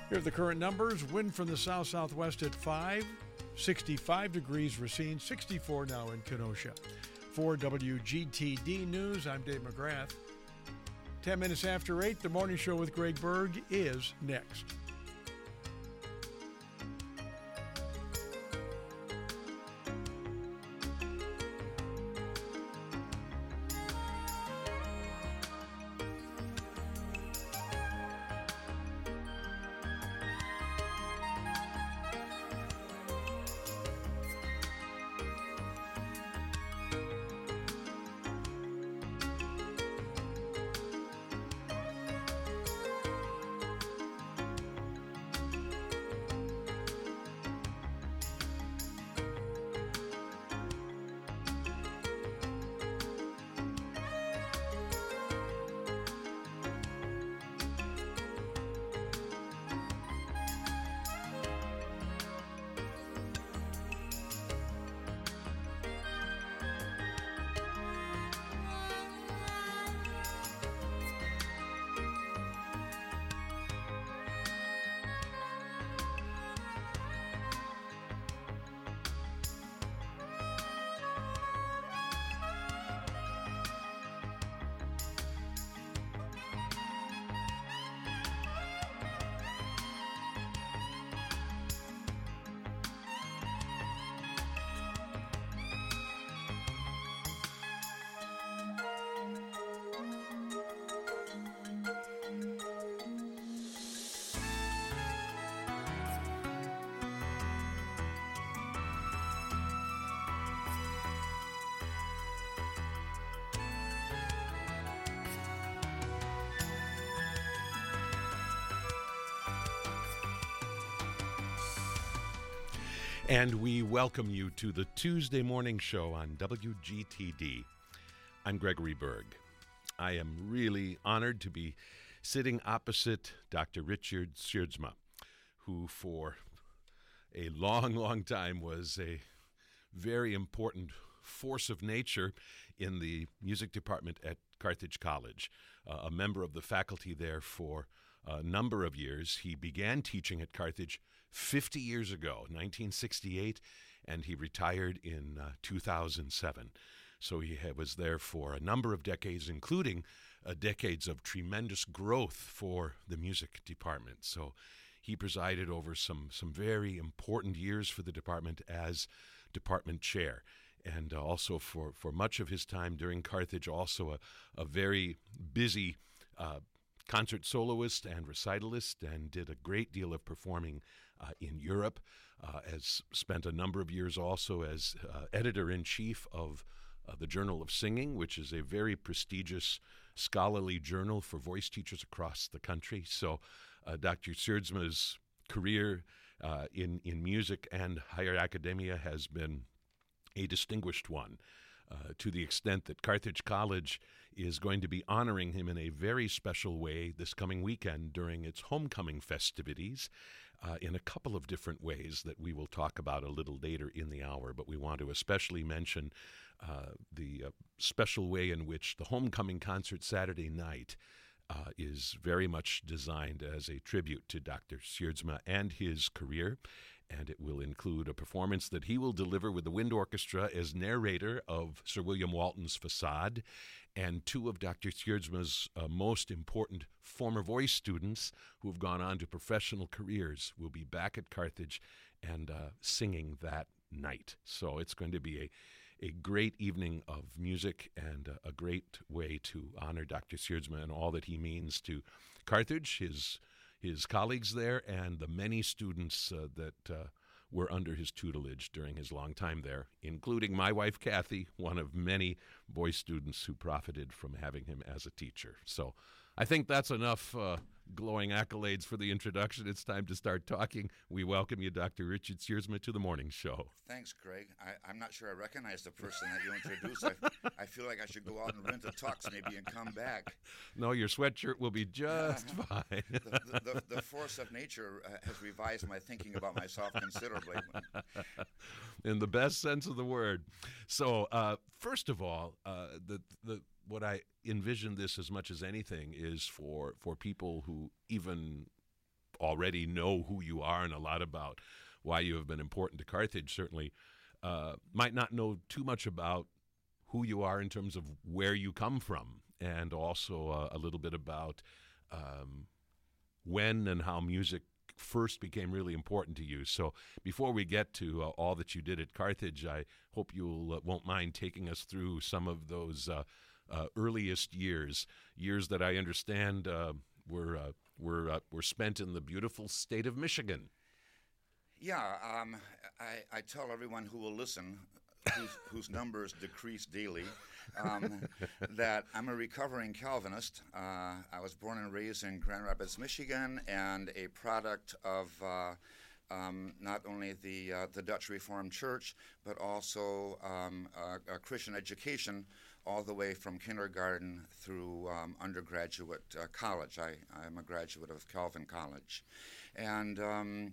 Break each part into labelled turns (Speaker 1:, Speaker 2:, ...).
Speaker 1: Here are the current numbers. Wind from the south-southwest at 5, 65 degrees Racine, 64 now in Kenosha. For WGTD News, I'm Dave McGrath. 10 minutes after 8, the morning show with Greg Berg is next. And we welcome you to the Tuesday morning show on WGTD. I'm Gregory Berg. I am really honored to be sitting opposite Dr. Richard Syrzma, who for a long, long time was a very important force of nature in the music department at Carthage College, a member of the faculty there for a number of years. He began teaching at Carthage 50 years ago, 1968, and he retired in 2007. So he was there for a number of decades, including decades of tremendous growth for the music department. So he presided over some very important years for the department as department chair. And also for much of his time during Carthage, also a very busy concert soloist and recitalist, and did a great deal of performing in Europe. Has spent a number of years also as editor-in-chief of the Journal of Singing, which is a very prestigious scholarly journal for voice teachers across the country. So Dr. Syrzma's career in music and higher academia has been a distinguished one, to the extent that Carthage College is going to be honoring him in a very special way this coming weekend during its homecoming festivities in a couple of different ways that we will talk about a little later in the hour. But we want to especially mention the special way in which the homecoming concert Saturday night is very much designed as a tribute to Dr. Syrzma and his career, and it will include a performance that he will deliver with the wind orchestra as narrator of Sir William Walton's Facade, and two of Dr. Syrzma's most important former voice students who have gone on to professional careers will be back at Carthage and singing that night. So it's going to be a great evening of music and a great way to honor Dr. Syrzma and all that he means to Carthage, his colleagues there, and the many students that were under his tutelage during his long time there, including my wife, Kathy, one of many voice students who profited from having him as a teacher. So I think that's enough glowing accolades for the introduction. It's time to start talking. We welcome you, Dr. Richard Syrzma, to the morning show.
Speaker 2: Thanks, Greg. I'm not sure I recognize the person that you introduced. I feel like I should go out and rent a tux maybe and come back.
Speaker 1: No, your sweatshirt will be just fine.
Speaker 2: The force of nature has revised my thinking about myself considerably.
Speaker 1: In the best sense of the word. So, first of all, what I envision this as much as anything is for people who even already know who you are and a lot about why you have been important to Carthage, certainly might not know too much about who you are in terms of where you come from, and also a little bit about when and how music first became really important to you. So before we get to all that you did at Carthage, I hope you won't mind taking us through some of those earliest years that I understand were spent in the beautiful state of Michigan.
Speaker 2: Yeah, I tell everyone who will listen, whose numbers decrease daily, that I'm a recovering Calvinist. I was born and raised in Grand Rapids, Michigan, and a product of not only the Dutch Reformed Church, but also a Christian education all the way from kindergarten through undergraduate college. I'm a graduate of Calvin College. And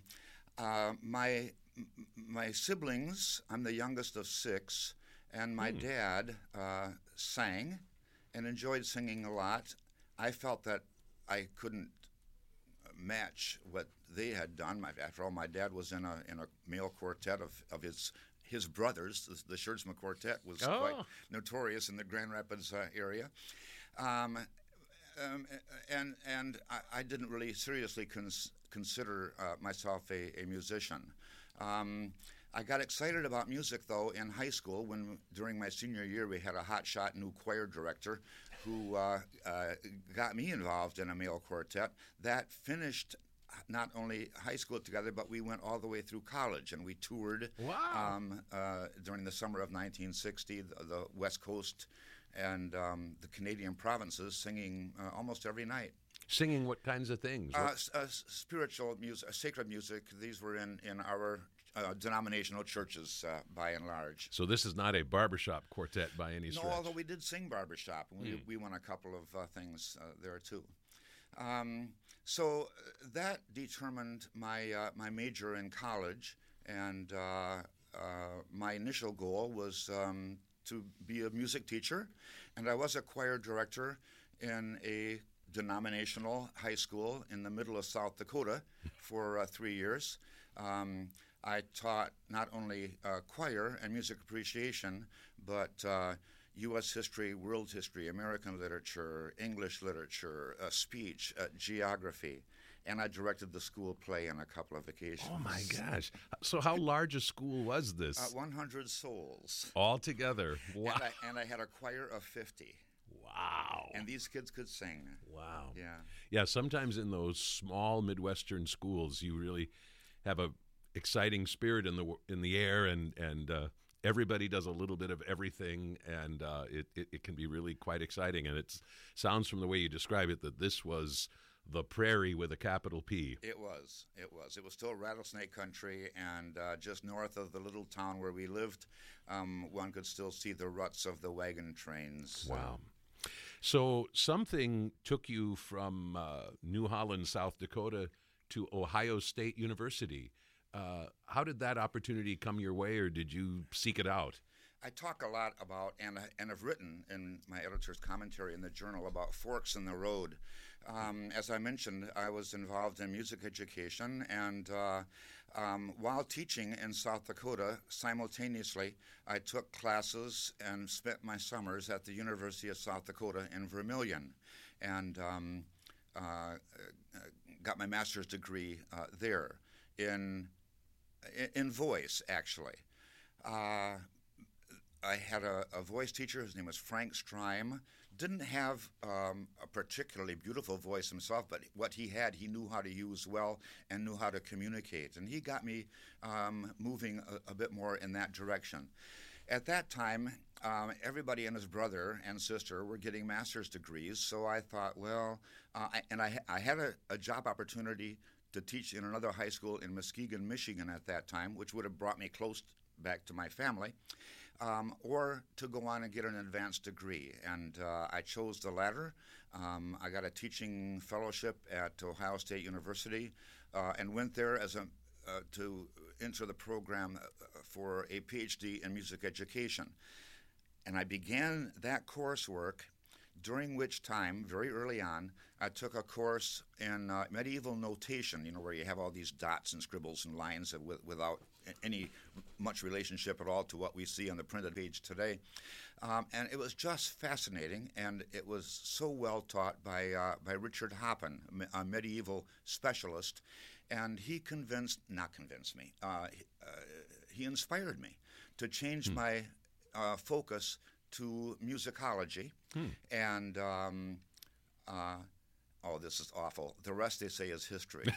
Speaker 2: my siblings, I'm the youngest of 6, and my dad sang and enjoyed singing a lot. I felt that I couldn't match what they had done. After all, my dad was in a male quartet of his brothers. The Schertzma Quartet was quite notorious in the Grand Rapids area. And I didn't really seriously consider myself a musician. I got excited about music, though, in high school when, during my senior year, we had a hotshot new choir director who got me involved in a male quartet. That finished not only high school together, but we went all the way through college, and we toured during the summer of 1960, the West Coast and the Canadian provinces, singing almost every night.
Speaker 1: Singing what kinds of things?
Speaker 2: Spiritual music, sacred music. These were in our denominational churches, by and large.
Speaker 1: So this is not a barbershop quartet by any stretch?
Speaker 2: No, although we did sing barbershop. We won a couple of things there, too. So that determined my major in college, and my initial goal was to be a music teacher, and I was a choir director in a denominational high school in the middle of South Dakota for 3 years. I taught not only choir and music appreciation, but U.S. history, world history, American literature, English literature, speech, geography, and I directed the school play on a couple of occasions.
Speaker 1: Oh, my gosh. So how large a school was this?
Speaker 2: 100 souls.
Speaker 1: All together. Wow.
Speaker 2: And I had a choir of 50.
Speaker 1: Wow.
Speaker 2: And these kids could sing.
Speaker 1: Wow.
Speaker 2: Yeah.
Speaker 1: Yeah, sometimes in those small Midwestern schools, you really have a exciting spirit in the air, and everybody does a little bit of everything, and it can be really quite exciting. And it sounds from the way you describe it that this was the prairie with a capital P.
Speaker 2: It was. It was still rattlesnake country, and just north of the little town where we lived, one could still see the ruts of the wagon trains.
Speaker 1: Wow. So something took you from New Holland, South Dakota, to Ohio State University. How did that opportunity come your way, or did you seek it out?
Speaker 2: I talk a lot about, and have written in my editor's commentary in the journal, about forks in the road. As I mentioned, I was involved in music education, and while teaching in South Dakota, simultaneously, I took classes and spent my summers at the University of South Dakota in Vermillion, and got my master's degree there in voice, actually. I had a voice teacher. His name was Frank Strime. Didn't have a particularly beautiful voice himself, but what he had, he knew how to use well and knew how to communicate. And he got me moving a bit more in that direction. At that time, everybody and his brother and sister were getting master's degrees, so I thought, well, I had a job opportunity to teach in another high school in Muskegon, Michigan at that time, which would have brought me close back to my family, or to go on and get an advanced degree. And I chose the latter. I got a teaching fellowship at Ohio State University and went there as to enter the program for a PhD in music education. And I began that coursework during which time, very early on, I took a course in medieval notation, where you have all these dots and scribbles and lines without any much relationship at all to what we see on the printed page today. And it was just fascinating, and it was so well taught by Richard Hoppen, a medieval specialist. And he he inspired me to change my focus to musicology. And, this is awful. The rest, they say, is history.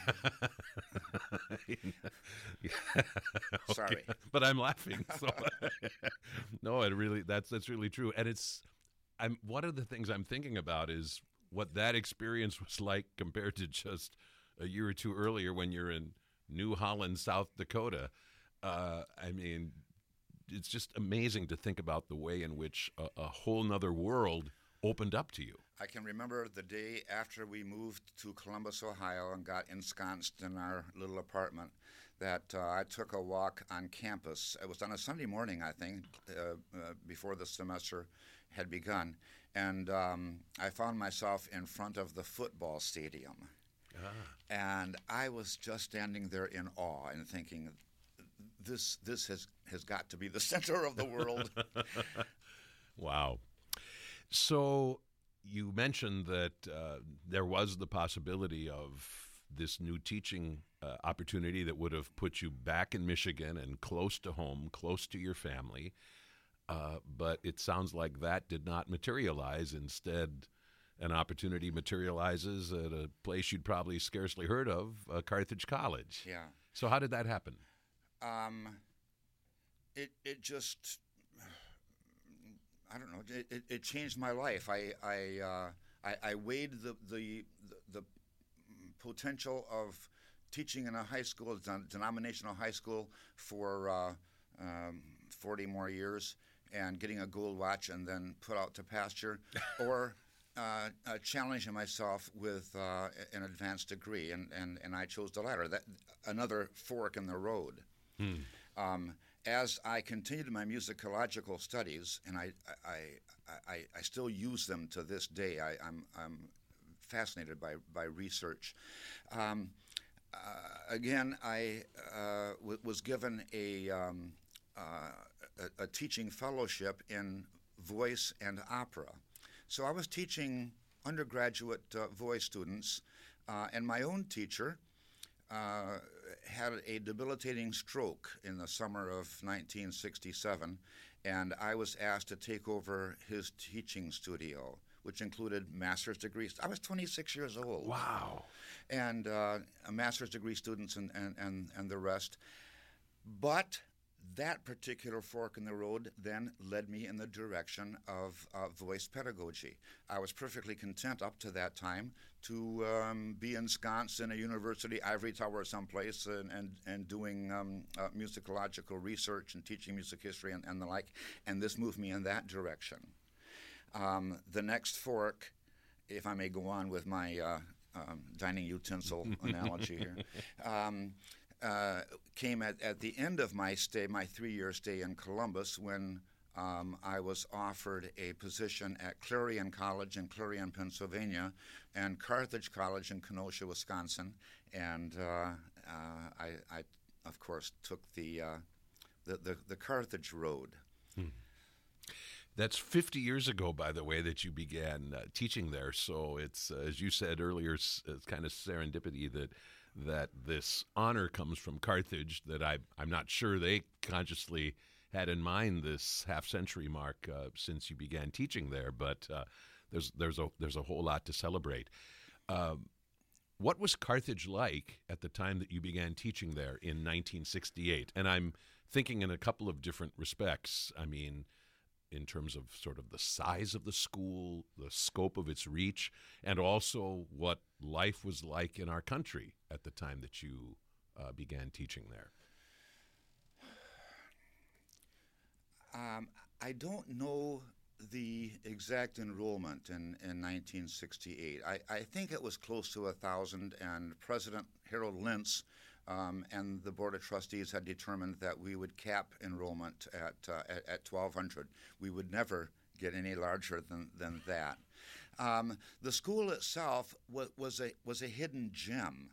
Speaker 2: Sorry.
Speaker 1: Okay. But I'm laughing. So. No, that's really true. And one of the things I'm thinking about is what that experience was like compared to just a year or two earlier when you're in New Holland, South Dakota. I mean, it's just amazing to think about the way in which a whole nother world opened up to you.
Speaker 2: I can remember the day after we moved to Columbus, Ohio, and got ensconced in our little apartment, that I took a walk on campus. It was on a Sunday morning, I think, before the semester had begun, and I found myself in front of the football stadium. And I was just standing there in awe and thinking, this has got to be the center of the world.
Speaker 1: Wow. So you mentioned that there was the possibility of this new teaching opportunity that would have put you back in Michigan and close to home, close to your family. But it sounds like that did not materialize. Instead, an opportunity materializes at a place you'd probably scarcely heard of, Carthage College.
Speaker 2: Yeah.
Speaker 1: So how did that happen?
Speaker 2: It just, I don't know. It changed my life. I weighed the potential of teaching in a high school, denominational high school, for 40 more years, and getting a gold watch and then put out to pasture, or challenging myself with an advanced degree, and I chose the latter. That another fork in the road. As I continued my musicological studies, and I still use them to this day. I'm fascinated by research. Again, I was given a teaching fellowship in voice and opera. So I was teaching undergraduate voice students, and my own teacher had a debilitating stroke in the summer of 1967, and I was asked to take over his teaching studio, which included master's degrees. I was 26 years old.
Speaker 1: Wow.
Speaker 2: And a master's degree students and the rest. But that particular fork in the road then led me in the direction of voice pedagogy. I was perfectly content up to that time to be ensconced in a university ivory tower someplace and doing musicological research and teaching music history and the like, and this moved me in that direction. The next fork, if I may go on with my dining utensil analogy here, came at the end of my stay, my 3-year stay in Columbus, when I was offered a position at Clarion College in Clarion, Pennsylvania, and Carthage College in Kenosha, Wisconsin, and I of course took the Carthage road.
Speaker 1: That's 50 years ago, by the way, that you began teaching there. So it's, as you said earlier, it's kind of serendipity that this honor comes from Carthage, that I'm not sure they consciously had in mind this half-century mark since you began teaching there, but there's a whole lot to celebrate. What was Carthage like at the time that you began teaching there in 1968? And I'm thinking in a couple of different respects. I mean, in terms of sort of the size of the school, the scope of its reach, and also what life was like in our country at the time that you began teaching there.
Speaker 2: I don't know the exact enrollment in 1968. I think it was close to 1,000, and President Harold Lintz and the Board of Trustees had determined that we would cap enrollment at 1,200. We would never get any larger than that. The school itself was a hidden gem.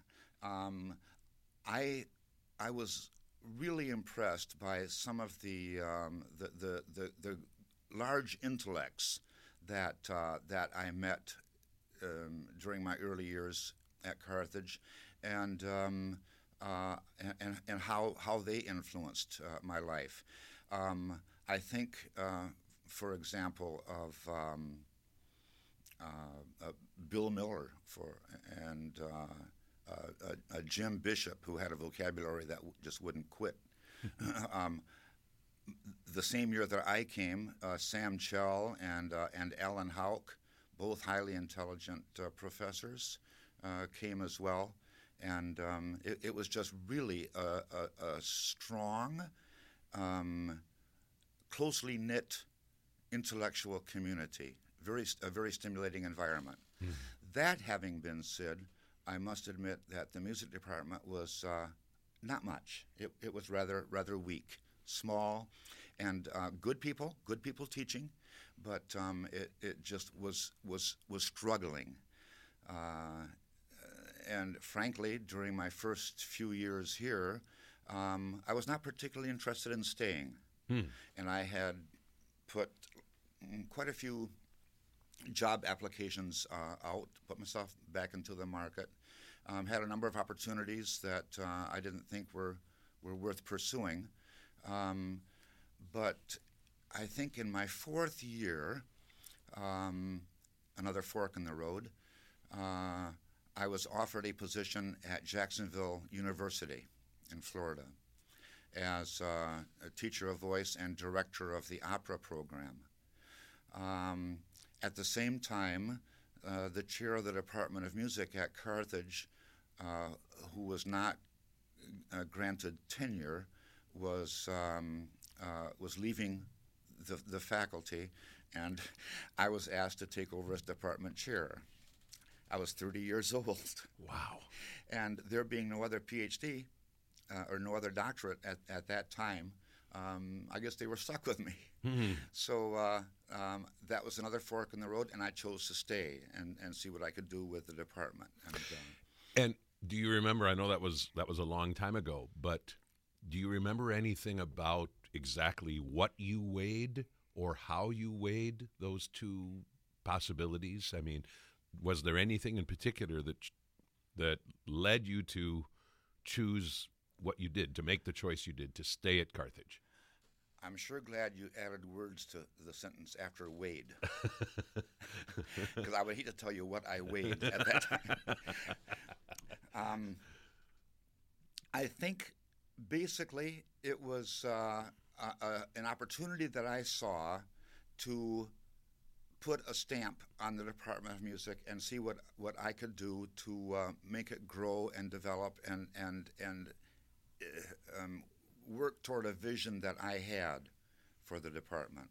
Speaker 2: I was really impressed by some of the large intellects that I met during my early years at Carthage, and how they influenced my life. I think, for example, of Bill Miller and Jim Bishop, who had a vocabulary that just wouldn't quit. The same year that I came, Sam Chell and Alan Houck, both highly intelligent professors, came as well. And it was just really a strong, closely knit intellectual community, a very stimulating environment. Mm-hmm. That having been said, I must admit that the music department was not much. It was rather weak, small, and good people teaching, but it just was struggling. And frankly, during my first few years here, I was not particularly interested in staying. And I had put quite a few job applications out, put myself back into the market, had a number of opportunities that I didn't think were worth pursuing. But I think in my fourth year, another fork in the road, I was offered a position at Jacksonville University in Florida as a teacher of voice and director of the opera program. At the same time, the chair of the Department of Music at Carthage, who was not granted tenure, was leaving the faculty, and I was asked to take over as department chair. I was 30 years old.
Speaker 1: Wow.
Speaker 2: And there being no other PhD or no other doctorate at that time, I guess they were stuck with me. Mm-hmm. So that was another fork in the road, and I chose to stay and see what I could do with the department.
Speaker 1: And do you remember, I know that was a long time ago, but do you remember anything about exactly what you weighed or how you weighed those two possibilities? I mean, was there anything in particular that led you to choose what you did, to make the choice you did, to stay at Carthage?
Speaker 2: I'm sure glad you added words to the sentence after weighed, because I would hate to tell you what I weighed at that time. I think basically it was an opportunity that I saw to put a stamp on the Department of Music and see what I could do to make it grow and develop and work toward a vision that I had for the department.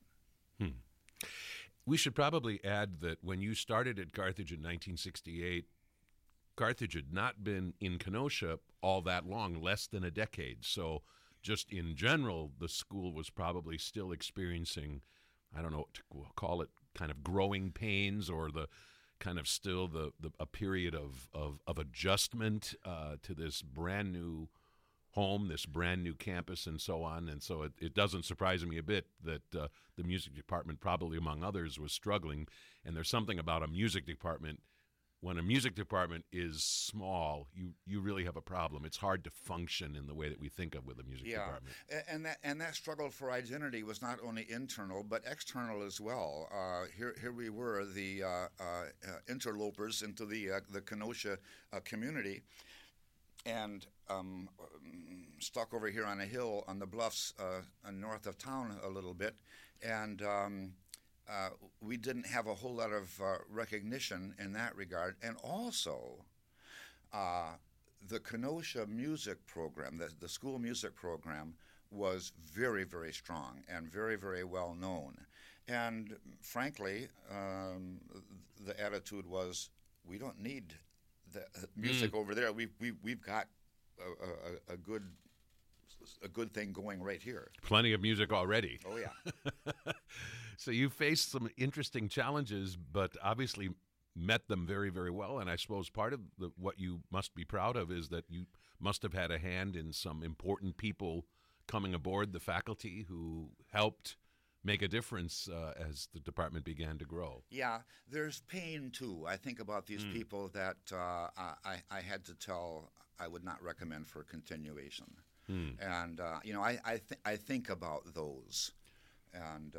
Speaker 1: We should probably add that when you started at Carthage in 1968, Carthage had not been in Kenosha all that long, less than a decade. So just in general, the school was probably still experiencing, I don't know what to call it, kind of growing pains, or the kind of still a period of adjustment to this brand new home, this brand new campus, and so on. And so it doesn't surprise me a bit that the music department, probably among others, was struggling. And there's something about a music department. When a music department is small, you really have a problem. It's hard to function in the way that we think of with a music department.
Speaker 2: And that struggle for identity was not only internal but external as well. Here we were, the interlopers into the Kenosha community, and stuck over here on a hill on the bluffs north of town a little bit, and we didn't have a whole lot of recognition in that regard. And also, the Kenosha music program, the school music program, was very, very strong and very, very well known. And frankly, the attitude was, we don't need the music over there. We've got a good thing going right here.
Speaker 1: Plenty of music already.
Speaker 2: Oh yeah.
Speaker 1: So you faced some interesting challenges, but obviously met them very, very well. And I suppose part of what you must be proud of is that you must have had a hand in some important people coming aboard the faculty who helped make a difference as the department began to grow.
Speaker 2: Yeah, there's pain too. I think about these people that I had to tell I would not recommend for continuation. And I think about those, and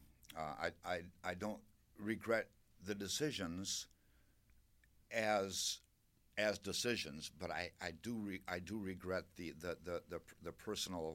Speaker 2: I don't regret the decisions as decisions, but I do regret the personal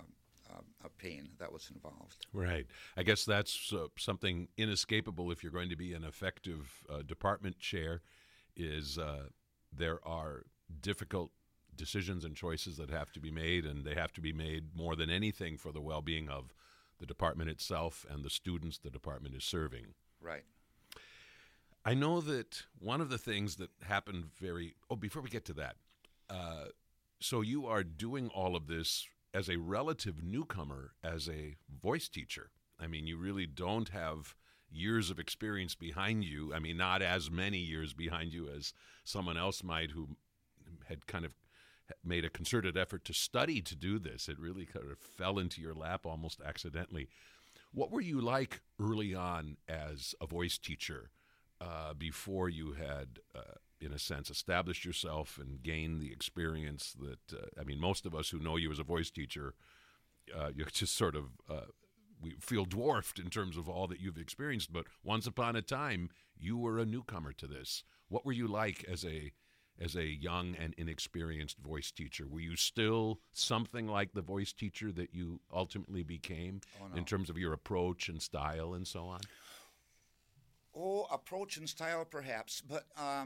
Speaker 2: pain that was involved.
Speaker 1: Right. I guess that's something inescapable if you're going to be an effective department chair. Is there are difficult decisions and choices that have to be made, and they have to be made more than anything for the well-being of the department itself and the students the department is serving.
Speaker 2: Right.
Speaker 1: I know that one of the things that happened before we get to that, so you are doing all of this as a relative newcomer, as a voice teacher. I mean, you really don't have years of experience behind you. I mean, not as many years behind you as someone else might who had kind of made a concerted effort to study to do this. It really kind of fell into your lap almost accidentally. What were you like early on as a voice teacher before you had, in a sense, established yourself and gained the experience that, most of us who know you as a voice teacher, you just sort of, we feel dwarfed in terms of all that you've experienced. But once upon a time, you were a newcomer to this. What were you like as a young and inexperienced voice teacher? Were you still something like the voice teacher that you ultimately became in terms of your approach and style and so on?
Speaker 2: Oh, approach and style perhaps, but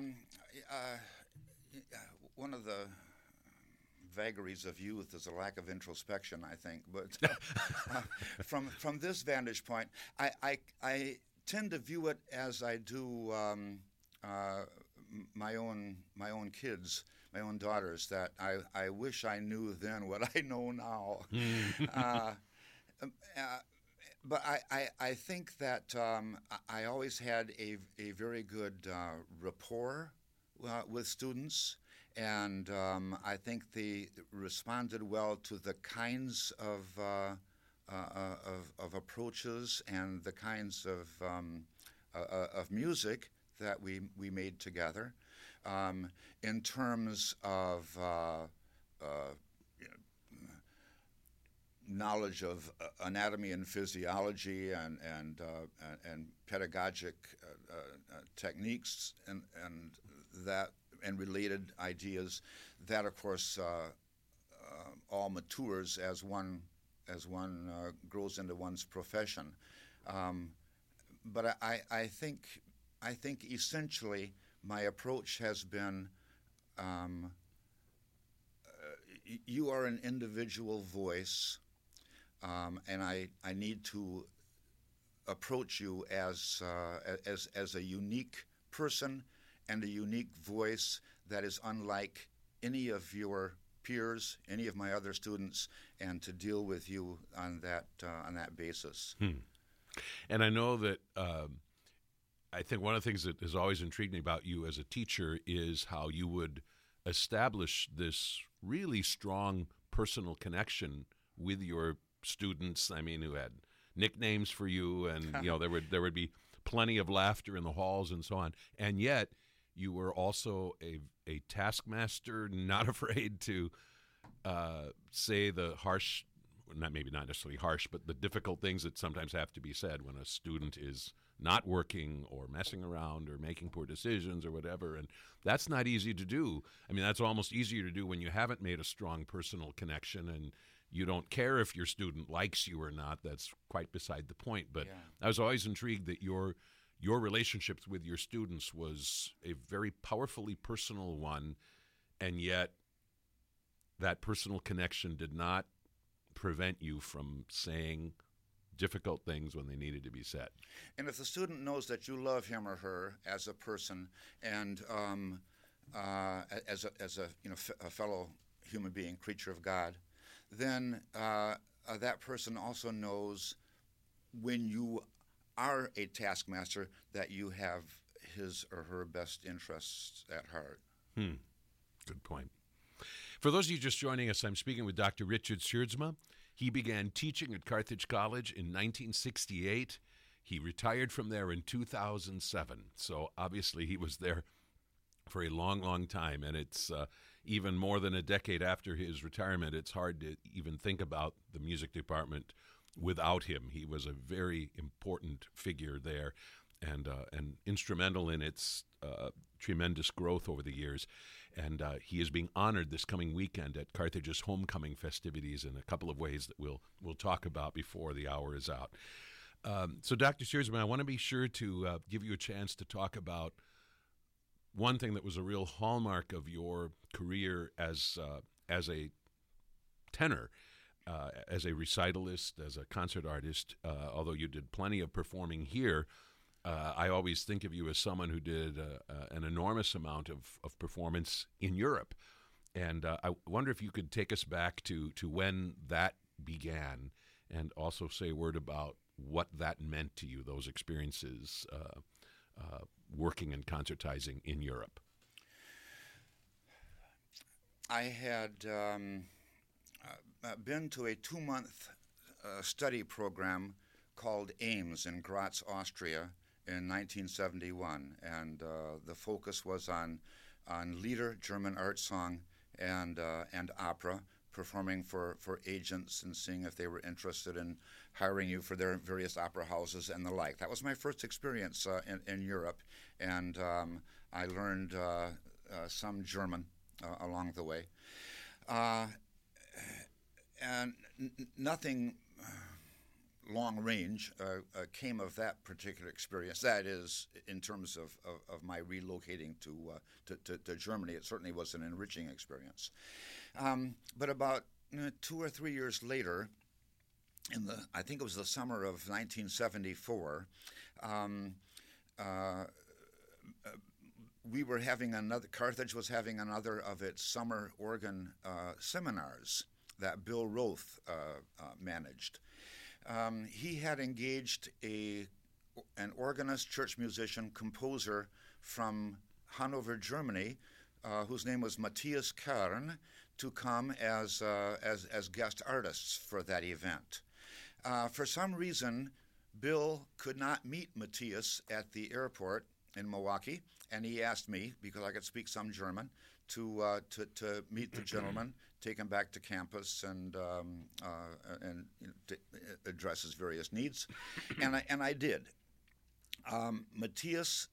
Speaker 2: one of the vagaries of youth is a lack of introspection, I think. But from this vantage point, I tend to view it as I do my own kids, my own daughters, that I wish I knew then what I know now. But I think that I always had a very good rapport with students, and I think they responded well to the kinds of approaches and the kinds of music that we made together. In terms of knowledge of anatomy and physiology and pedagogic techniques and related ideas, that of course all matures as one grows into one's profession. But I think essentially my approach has been you are an individual voice, and I need to approach you as a unique person and a unique voice that is unlike any of your peers, any of my other students, and to deal with you on that basis.
Speaker 1: And I know that I think one of the things that has always intrigued me about you as a teacher is how you would establish this really strong personal connection with your students. I mean, who had nicknames for you, and there would be plenty of laughter in the halls and so on. And yet, you were also a taskmaster, not afraid to say the harsh, not necessarily harsh, but the difficult things that sometimes have to be said when a student is not working or messing around or making poor decisions or whatever. And that's not easy to do. I mean, that's almost easier to do when you haven't made a strong personal connection and you don't care if your student likes you or not. That's quite beside the point. But yeah. I was always intrigued that your relationships with your students was a very powerfully personal one, and yet that personal connection did not prevent you from saying difficult things when they needed to be said.
Speaker 2: And if the student knows that you love him or her as a person and as a fellow human being, creature of God, then that person also knows when you are a taskmaster, that you have his or her best interests at heart.
Speaker 1: Good point. For those of you just joining us, I'm speaking with Dr. Richard Sjoerdsma. He began teaching at Carthage College in 1968. He retired from there in 2007. So obviously he was there for a long, long time. And it's even more than a decade after his retirement. It's hard to even think about the music department without him. He was a very important figure there and instrumental in its tremendous growth over the years. And he is being honored this coming weekend at Carthage's homecoming festivities in a couple of ways that we'll talk about before the hour is out. So, Dr. Sjoerdsma, I want to be sure to give you a chance to talk about one thing that was a real hallmark of your career as a tenor, as a recitalist, as a concert artist. Although you did plenty of performing here, I always think of you as someone who did an enormous amount of performance in Europe. And I wonder if you could take us back to when that began and also say a word about what that meant to you, those experiences working and concertizing in Europe.
Speaker 2: I had been to a 2-month study program called AIMS in Graz, Austria in 1971, and the focus was on Lieder, German art song, and opera, performing for agents and seeing if they were interested in hiring you for their various opera houses and the like. That was my first experience in Europe, and I learned some German along the way. And nothing long range came of that particular experience. That is, in terms of my relocating to Germany, it certainly was an enriching experience. But about 2 or 3 years later, I think it was the summer of 1974, we were having Carthage was having another of its summer organ seminars that Bill Roth managed. He had engaged an organist, church musician, composer from Hanover, Germany, whose name was Matthias Kern, to come as guest artists for that event. For some reason, Bill could not meet Matthias at the airport in Milwaukee, and he asked me, because I could speak some German, to meet the gentleman, take him back to campus, and to address his various needs, and I did. Matthias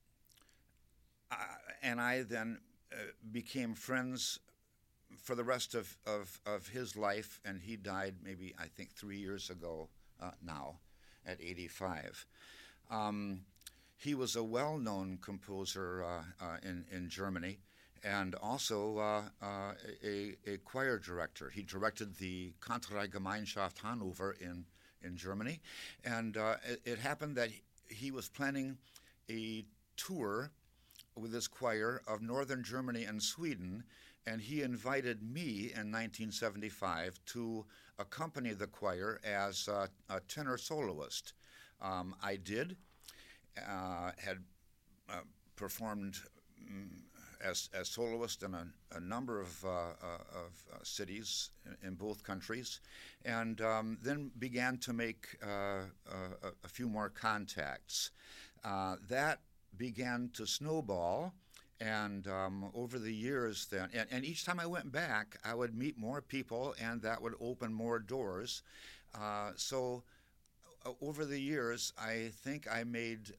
Speaker 2: and I then became friends for the rest of his life, and he died maybe, I think, 3 years ago now, at 85. He was a well-known composer in Germany, and also a choir director. He directed the Kantorei-Gemeinschaft Hanover in Germany, and it happened that he was planning a tour with his choir of northern Germany and Sweden, and he invited me in 1975 to accompany the choir as a tenor soloist. I did, had performed as soloist in a number of cities in both countries, and then began to make a few more contacts. That began to snowball, and over the years then, and each time I went back, I would meet more people, and that would open more doors. So over the years, I think I made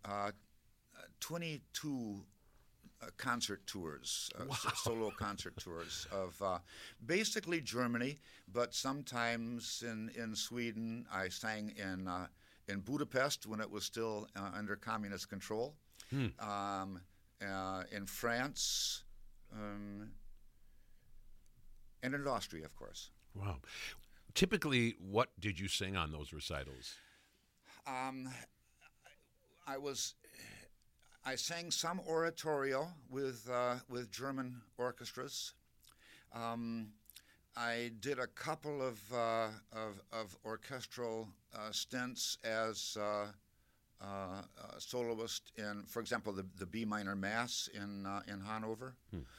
Speaker 2: 22 concert tours,
Speaker 1: Wow.
Speaker 2: Solo concert tours of basically Germany, but sometimes in Sweden. I sang in Budapest when it was still under communist control. In France, and in Austria, of course.
Speaker 1: Wow. Typically, what did you sing on those recitals?
Speaker 2: I sang some oratorio with German orchestras. I did a couple of orchestral stints as soloist in, for example, the B minor Mass in Hanover.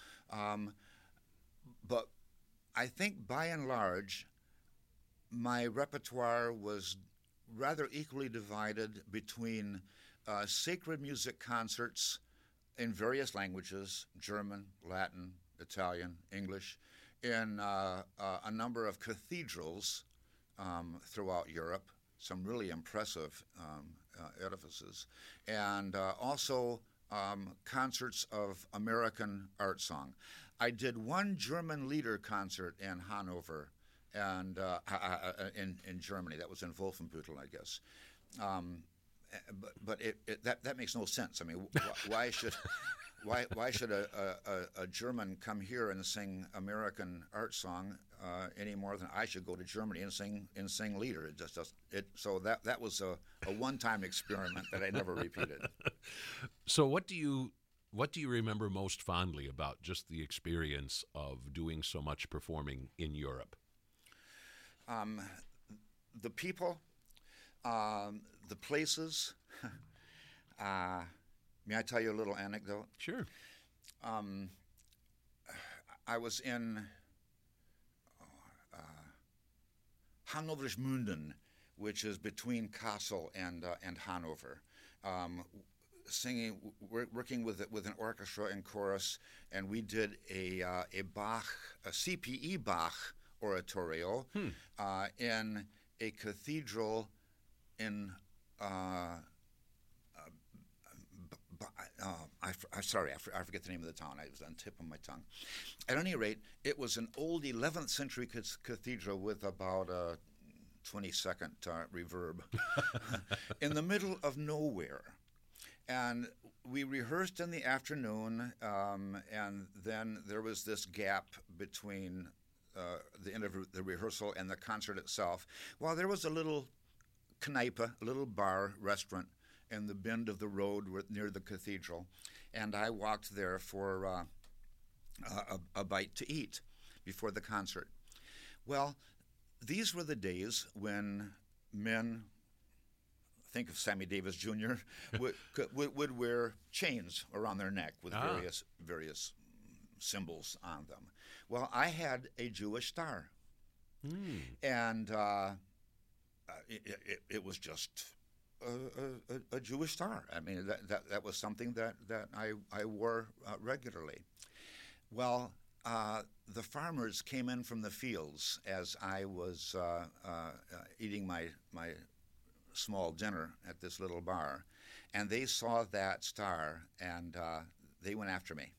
Speaker 2: But I think by and large, my repertoire was rather equally divided between sacred music concerts in various languages, German, Latin, Italian, English, in a number of cathedrals throughout Europe, some really impressive edifices, and also concerts of American art song. I did one German lieder concert in Hanover, and in Germany. That was in Wolfenbüttel, I guess. But that makes no sense. I mean, why should a German come here and sing American art song any more than I should go to Germany and sing lieder? So that was a one-time experiment that I never repeated.
Speaker 1: So what do you remember most fondly about just the experience of doing so much performing in Europe?
Speaker 2: The people, the places. May I tell you a little anecdote?
Speaker 1: Sure.
Speaker 2: I was in Hannoverisch Münden, which is between Kassel and Hanover, singing, working with an orchestra and chorus, and we did a CPE Bach oratorio in a cathedral in I'm sorry, I forget the name of the town. It was on the tip of my tongue. At any rate, it was an old 11th century cathedral with about a 20-second reverb in the middle of nowhere. And we rehearsed in the afternoon, and then there was this gap between the end of the rehearsal and the concert itself. Well, there was a little Kneipe, a little bar, restaurant, in the bend of the road near the cathedral, and I walked there for a bite to eat before the concert. Well, these were the days when men, think of Sammy Davis Jr., would wear chains around their neck with various symbols on them. Well, I had a Jewish star, and it was just a Jewish star. I mean, that was something that I wore regularly. Well, the farmers came in from the fields as I was eating my small dinner at this little bar, and they saw that star, and they went after me.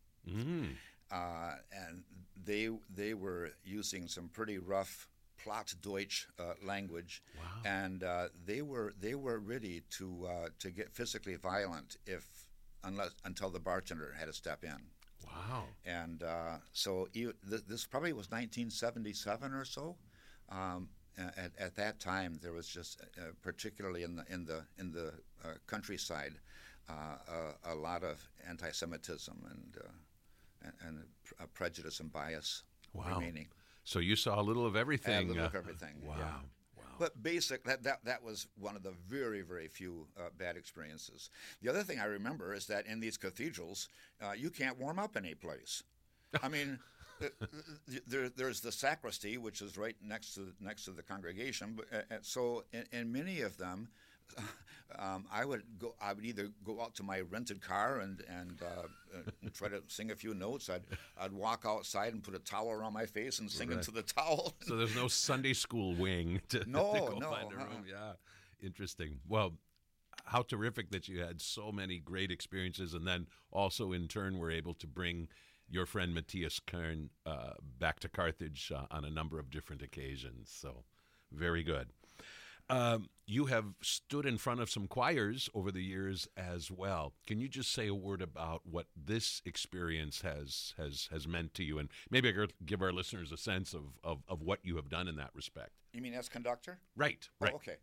Speaker 2: And they were using some pretty rough Plattdeutsch language, wow. And they were ready to get physically violent until the bartender had to step in.
Speaker 1: Wow!
Speaker 2: And so this probably was 1977 or so. At that time, there was just particularly in the countryside a lot of anti-Semitism and prejudice and bias remaining.
Speaker 1: So you saw a little of everything.
Speaker 2: A little of everything.
Speaker 1: Wow.
Speaker 2: Yeah.
Speaker 1: Wow.
Speaker 2: But that was one of the very, very few bad experiences. The other thing I remember is that in these cathedrals, you can't warm up any place. I mean, there's the sacristy, which is right next to the congregation. But so in many of them, I would either go out to my rented car and try to sing a few notes. I'd walk outside and put a towel around my face and sing into the towel.
Speaker 1: So there's no Sunday school wing to go find a room. Yeah, interesting. Well, how terrific that you had so many great experiences, and then also in turn were able to bring your friend Matthias Kern back to Carthage on a number of different occasions. So very good. You have stood in front of some choirs over the years as well. Can you just say a word about what this experience has meant to you, and maybe give our listeners a sense of what you have done in that respect?
Speaker 2: You mean as conductor?
Speaker 1: Right.
Speaker 2: Oh, okay.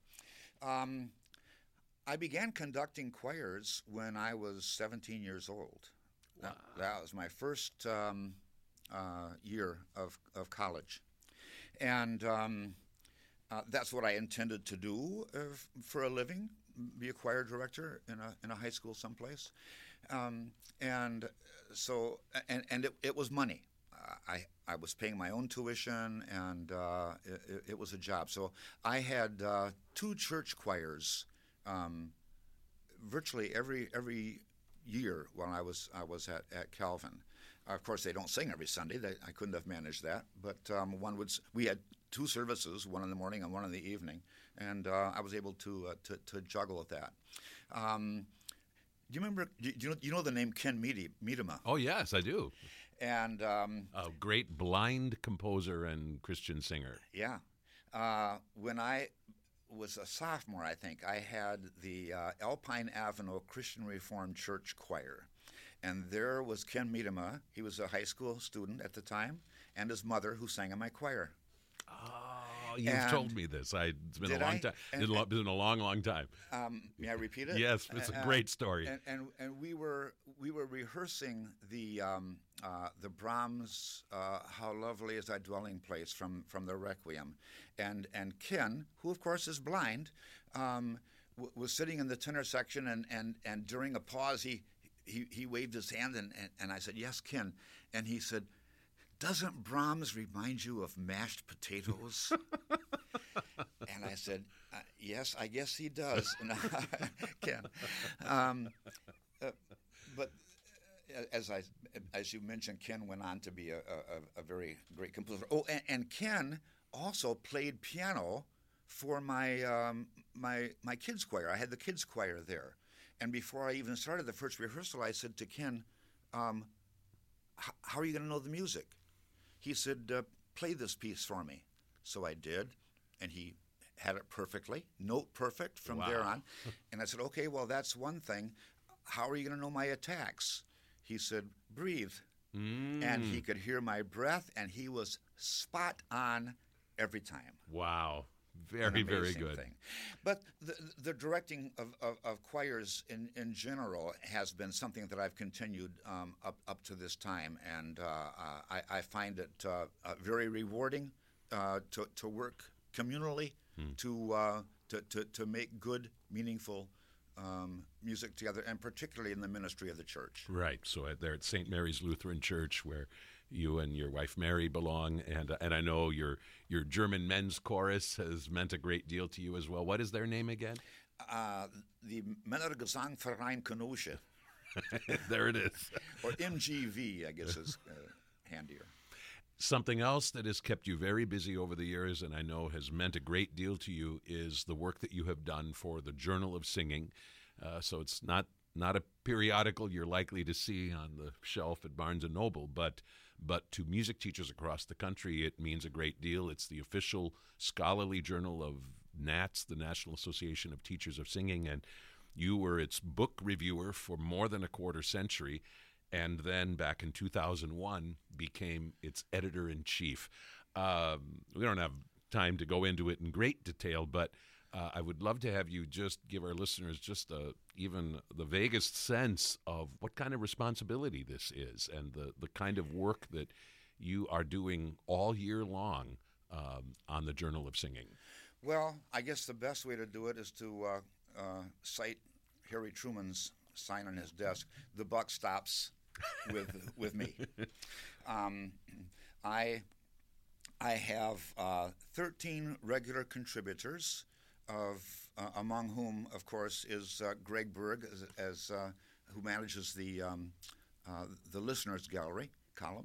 Speaker 2: I began conducting choirs when I was 17 years old.
Speaker 1: Wow.
Speaker 2: That was my first year of college, and that's what I intended to do for a living. be a choir director in a high school someplace, and so it was money. I was paying my own tuition, and it was a job. So I had 2 church choirs virtually every year when I was at Calvin. Of course, they don't sing every Sunday. I couldn't have managed that. But we had 2 services, one in the morning and one in the evening, and I was able to juggle with that. Do you remember? You know the name Ken Miedema?
Speaker 1: Oh yes, I do.
Speaker 2: And
Speaker 1: A great blind composer and Christian singer.
Speaker 2: yeah, when I was a sophomore, I think I had the Alpine Avenue Christian Reformed Church Choir. And there was Ken Miedema. He was a high school student at the time, and his mother, who sang in my choir.
Speaker 1: Oh, you've told me this. It's been a long time. It's been a long, long time.
Speaker 2: May I repeat it?
Speaker 1: Yes, it's a great story.
Speaker 2: And we were rehearsing the Brahms "How Lovely Is Thy Dwelling Place" from the Requiem, and Ken, who of course is blind, was sitting in the tenor section, and during a pause he waved his hand, and I said, "Yes, Ken," and he said, "Doesn't Brahms remind you of mashed potatoes?" And I said, "Yes, I guess he does." Ken, but as you mentioned, Ken went on to be a very great composer. Oh, and Ken also played piano for my my kids' choir. I had the kids' choir there. And before I even started the first rehearsal, I said to Ken, how are you going to know the music? He said, play this piece for me. So I did, and he had it perfectly, note perfect from there on. And I said, okay, well, that's one thing. How are you going to know my attacks? He said, breathe. And he could hear my breath, and he was spot on every time.
Speaker 1: Wow. Very, very good.
Speaker 2: Thing. But the directing of choirs in general has been something that I've continued up to this time, and I find it very rewarding to work communally, to make good, meaningful music together, and particularly in the ministry of the church.
Speaker 1: Right. So there at St. Mary's Lutheran Church, where you and your wife Mary belong, and I know your German men's chorus has meant a great deal to you as well. What is their name again?
Speaker 2: The Männergesangverein Kenosha.
Speaker 1: There it is.
Speaker 2: Or MGV, I guess is handier.
Speaker 1: Something else that has kept you very busy over the years, and I know has meant a great deal to you, is the work that you have done for the Journal of Singing. So it's not a periodical you're likely to see on the shelf at Barnes & Noble, but to music teachers across the country, it means a great deal. It's the official scholarly journal of NATS, the National Association of Teachers of Singing, and you were its book reviewer for more than a quarter century, and then back in 2001 became its editor-in-chief. We don't have time to go into it in great detail, but I would love to have you just give our listeners just even the vaguest sense of what kind of responsibility this is, and the kind of work that you are doing all year long on the Journal of Singing.
Speaker 2: Well, I guess the best way to do it is to cite Harry Truman's sign on his desk: "The buck stops with me." I have 13 regular contributors, among whom, of course, is Greg Berg, who manages the Listeners Gallery column,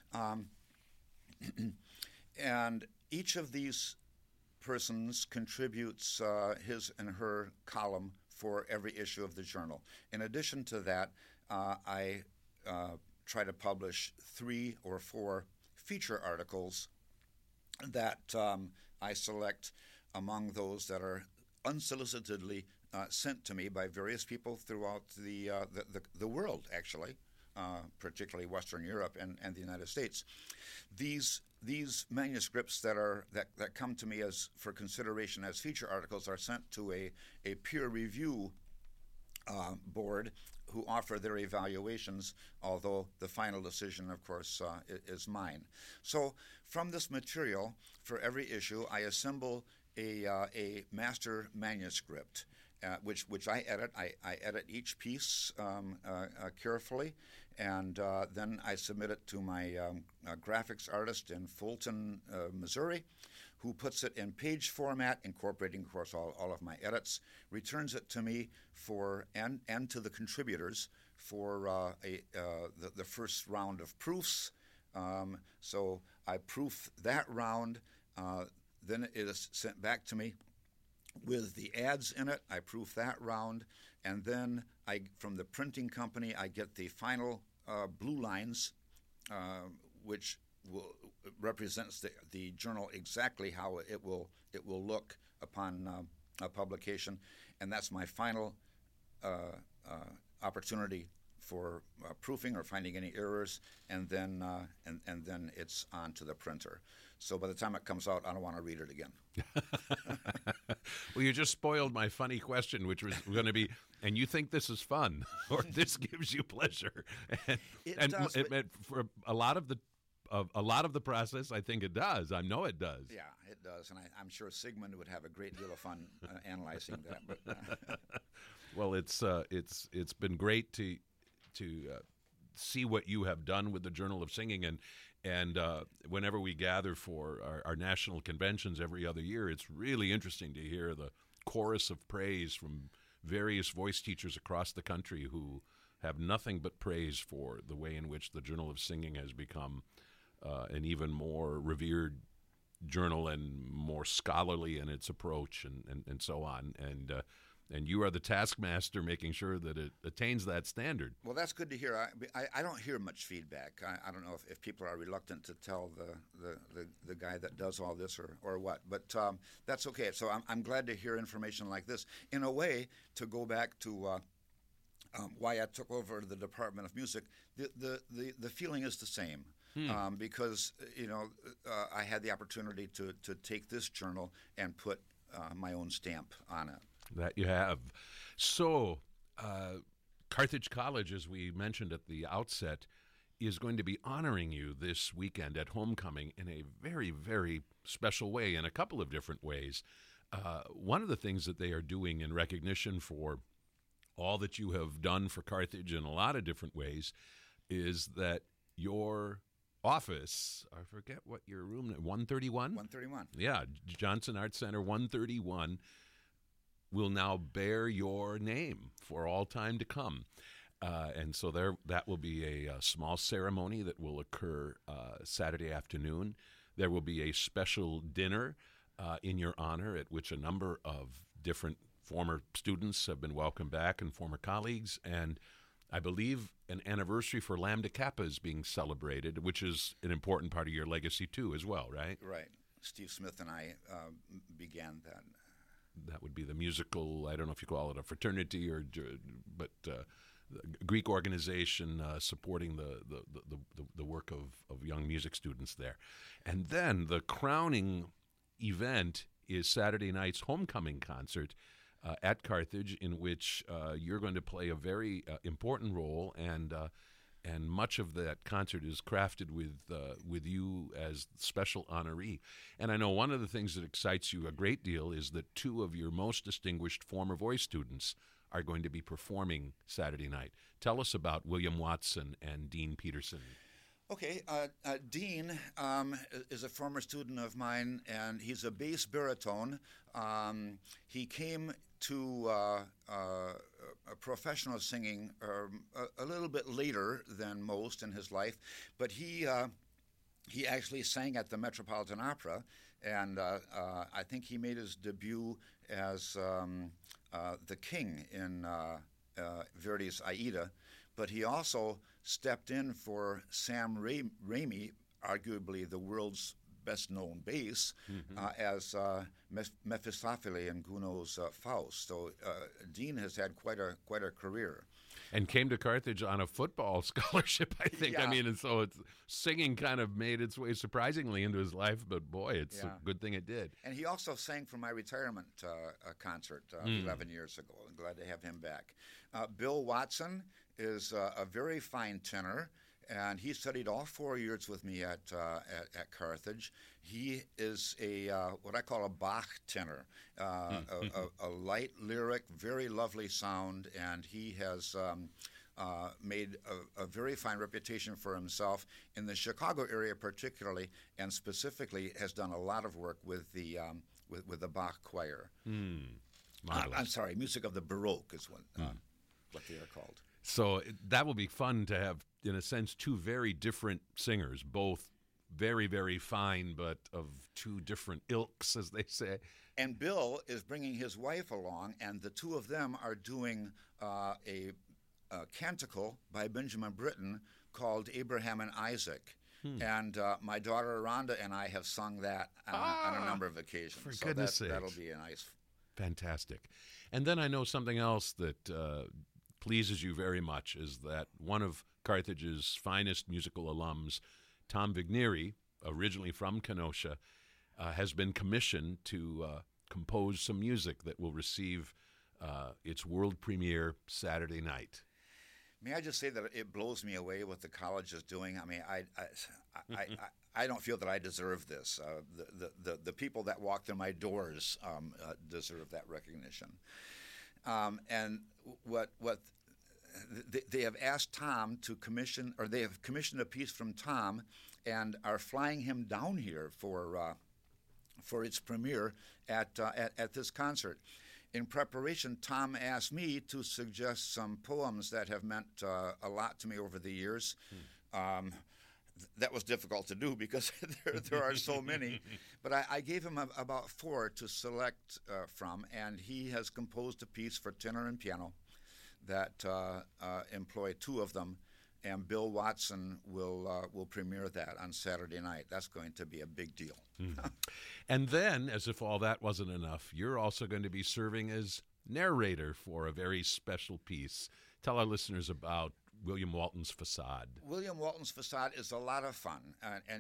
Speaker 2: and each of these persons contributes his and her column for every issue of the journal. In addition to that, I try to publish 3 or 4 feature articles that I select among those that are unsolicitedly sent to me by various people throughout the world, actually, particularly Western Europe and the United States. These manuscripts that come to me as for consideration as feature articles are sent to a peer review board, who offer their evaluations, although the final decision, of course, is mine. So from this material, for every issue, I assemble a master manuscript, which I edit. I edit each piece carefully, and then I submit it to my graphics artist in Fulton, Missouri, who puts it in page format, incorporating, of course, all of my edits, returns it to me and to the contributors for the first round of proofs. So I proof that round, then it is sent back to me with the ads in it. I proof that round, and then from the printing company, I get the final blue lines, which represents the journal exactly how it will look upon publication, and that's my final opportunity for proofing or finding any errors, and then it's on to the printer. So by the time it comes out, I don't want to read it again.
Speaker 1: Well, you just spoiled my funny question, which was going to be, and you think this is fun, or this gives you pleasure?
Speaker 2: It does.
Speaker 1: For a lot of the process, I think it does. I know it does.
Speaker 2: Yeah, it does, and I'm sure Sigmund would have a great deal of fun analyzing that. But
Speaker 1: well, it's been great to see what you have done with the Journal of Singing, and whenever we gather for our national conventions every other year, it's really interesting to hear the chorus of praise from various voice teachers across the country who have nothing but praise for the way in which the Journal of Singing has become an even more revered journal and more scholarly in its approach and so on. And you are the taskmaster making sure that it attains that standard.
Speaker 2: Well, that's good to hear. I don't hear much feedback. I don't know if people are reluctant to tell the guy that does all this or what, but that's okay. So I'm glad to hear information like this. In a way, to go back to why I took over the Department of Music, the feeling is the same. Because I had the opportunity to take this journal and put my own stamp on it.
Speaker 1: That you have. So, Carthage College, as we mentioned at the outset, is going to be honoring you this weekend at homecoming in a very, very special way, in a couple of different ways. One of the things that they are doing in recognition for all that you have done for Carthage in a lot of different ways is that your office, I forget what your room, 131?
Speaker 2: 131.
Speaker 1: Yeah, Johnson Arts Center 131 will now bear your name for all time to come. And so that will be a small ceremony that will occur Saturday afternoon. There will be a special dinner in your honor at which a number of different former students have been welcomed back and former colleagues. And I believe an anniversary for Lambda Kappa is being celebrated, which is an important part of your legacy too as well, right?
Speaker 2: Right. Steve Smith and I began that.
Speaker 1: That would be the musical, I don't know if you call it a fraternity but Greek organization supporting the work of young music students there. And then the crowning event is Saturday night's homecoming concert at Carthage, in which you're going to play a very important role, and much of that concert is crafted with you as special honoree. And I know one of the things that excites you a great deal is that two of your most distinguished former voice students are going to be performing Saturday night. Tell us about William Watson and Dean Peterson.
Speaker 2: Okay, Dean is a former student of mine, and he's a bass baritone. He came to professional singing a little bit later than most in his life, but he actually sang at the Metropolitan Opera, and I think he made his debut as the king in Verdi's Aida, but he also stepped in for Sam Raimi, arguably the world's best-known bass, as Mephistopheles in Gounod's Faust. So Dean has had quite a career.
Speaker 1: And came to Carthage on a football scholarship, I think.
Speaker 2: Yeah.
Speaker 1: I mean, and so singing kind of made its way surprisingly into his life, but boy, it's a good thing it did.
Speaker 2: And he also sang for my retirement concert 11 years ago. I'm glad to have him back. Bill Watson is a very fine tenor, and he studied all 4 years with me at Carthage. He is a what I call a Bach tenor, a light lyric, very lovely sound, and he has made a very fine reputation for himself in the Chicago area, particularly, and specifically has done a lot of work with the Bach choir. I'm sorry, music of the Baroque is what they are called.
Speaker 1: So that will be fun to have, in a sense, two very different singers, both very, very fine, but of two different ilks, as they say.
Speaker 2: And Bill is bringing his wife along, and the two of them are doing a canticle by Benjamin Britten called Abraham and Isaac. And my daughter Rhonda and I have sung that on a number of occasions.
Speaker 1: For goodness sakes.
Speaker 2: That'll be a nice...
Speaker 1: Fantastic. And then I know something else that pleases you very much is that one of Carthage's finest musical alums, Tom Vigneri, originally from Kenosha, has been commissioned to compose some music that will receive its world premiere Saturday night.
Speaker 2: May I just say that it blows me away what the college is doing? I mean, I don't feel that I deserve this. The people that walk through my doors deserve that recognition. And what they have asked Tom to commission, or they have commissioned a piece from Tom, and are flying him down here for its premiere at this concert. In preparation, Tom asked me to suggest some poems that have meant a lot to me over the years. That was difficult to do because there are so many. But I gave him about 4 to select from, and he has composed a piece for tenor and piano that employ 2 of them. And Bill Watson will premiere that on Saturday night. That's going to be a big deal.
Speaker 1: And then, as if all that wasn't enough, you're also going to be serving as narrator for a very special piece. Tell our listeners about William Walton's Facade.
Speaker 2: William Walton's Facade is a lot of fun, and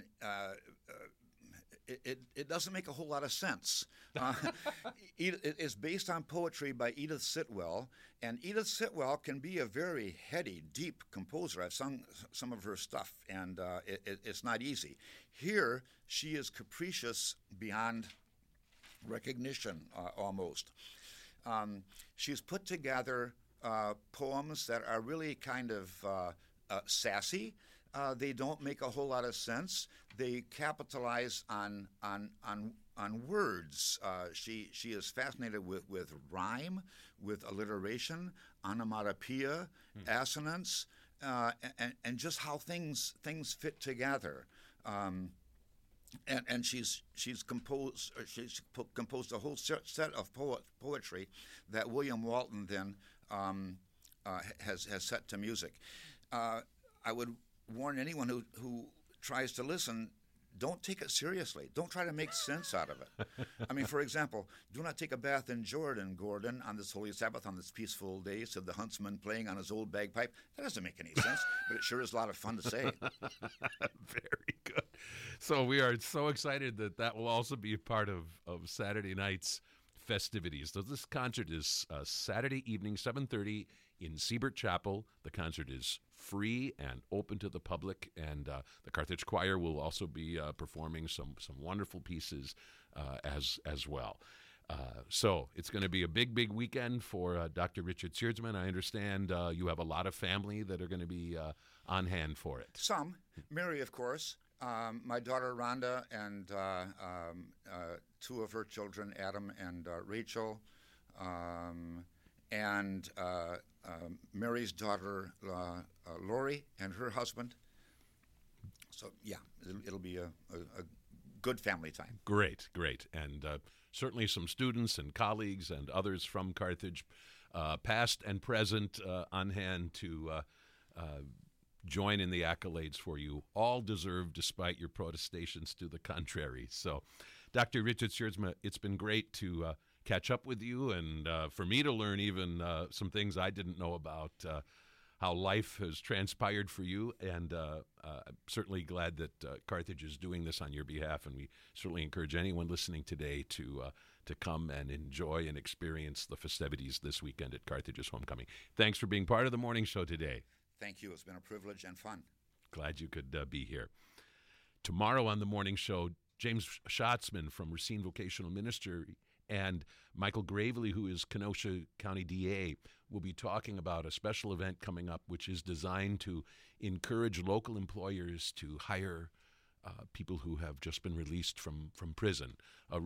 Speaker 2: it doesn't make a whole lot of sense. It's based on poetry by Edith Sitwell, and Edith Sitwell can be a very heady, deep composer. I've sung some of her stuff, and it's not easy. Here, she is capricious beyond recognition, almost. She's put together poems that are really kind of sassy. They don't make a whole lot of sense. They capitalize on words. She is fascinated with rhyme, with alliteration, onomatopoeia, assonance, and just how things fit together. And she's composed a whole set of poetry that William Walton then has set to music. I would warn anyone who tries to listen, don't take it seriously. Don't try to make sense out of it. I mean, for example, do not take a bath in Jordan, Gordon, on this holy Sabbath, on this peaceful day, said the huntsman playing on his old bagpipe. That doesn't make any sense, but it sure is a lot of fun to say.
Speaker 1: Very good. So we are so excited that will also be a part of Saturday night's festivities. So this concert is Saturday evening, 7:30 in Siebert Chapel. The concert is free and open to the public, and the Carthage Choir will also be performing some wonderful pieces as well. So it's going to be a big weekend for Dr. Richard Searsman. I understand you have a lot of family that are going to be on hand for it.
Speaker 2: Some. Mary, of course. My daughter Rhonda and 2 of her children, Adam and Rachel, and Mary's daughter Lori and her husband. So yeah, it'll be a good family time.
Speaker 1: Great, and certainly some students and colleagues and others from Carthage, past and present, on hand to join in the accolades for you. All deserved, despite your protestations to the contrary. So, Dr. Richard Searsma, it's been great to catch up with you, and for me to learn even some things I didn't know about how life has transpired for you, and I'm certainly glad that Carthage is doing this on your behalf, and we certainly encourage anyone listening today to come and enjoy and experience the festivities this weekend at Carthage's Homecoming. Thanks for being part of the morning show today.
Speaker 2: Thank you. It's been a privilege and fun.
Speaker 1: glad you could be here. Tomorrow on the morning show, James Schatzman from Racine Vocational Ministry and Michael Gravely, who is Kenosha County DA, will be talking about a special event coming up which is designed to encourage local employers to hire people who have just been released from prison.